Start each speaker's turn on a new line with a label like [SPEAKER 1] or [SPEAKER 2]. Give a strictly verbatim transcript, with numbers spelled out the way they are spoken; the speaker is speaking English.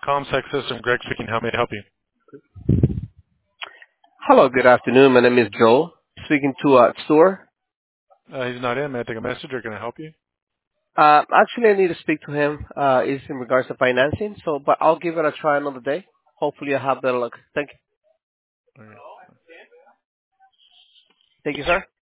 [SPEAKER 1] ComSec System. Greg speaking. How may I help you?
[SPEAKER 2] Hello, good afternoon. My name is Joe. Speaking to uh, Stuart.
[SPEAKER 1] Uh, he's not in. May I take a message or can I help you?
[SPEAKER 2] Uh, actually, I need to speak to him. Uh, it's in regards to financing. So, but I'll give it a try another day. Hopefully, I have better luck. Thank you.
[SPEAKER 1] Okay.
[SPEAKER 2] Thank you, sir.